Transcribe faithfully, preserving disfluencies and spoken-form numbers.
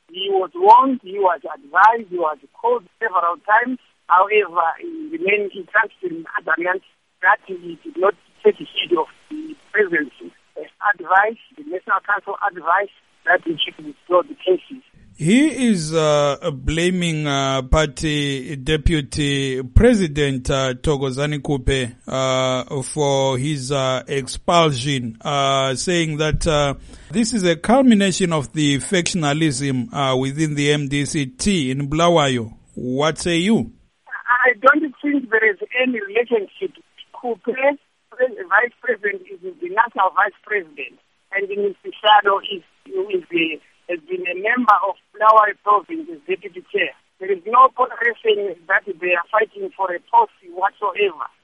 He was warned, he was advised, he was called several times. However, he remained entrenched in adamant that he did not take heed of the presidency's advice, the National Council advice, that he should withdraw the cases. He is uh, blaming uh, party deputy president uh, Thokozani Kupe uh, for his uh, expulsion, uh, saying that uh, this is a culmination of the factionalism uh, within the M D C T in Bulawayo. What say you? I don't think there is any relationship. Kupe, vice president, is the national vice president, and Mister Shadow is, is the has been a member of Bulawayo province as deputy chair. There is no correlation that they are fighting for a post whatsoever.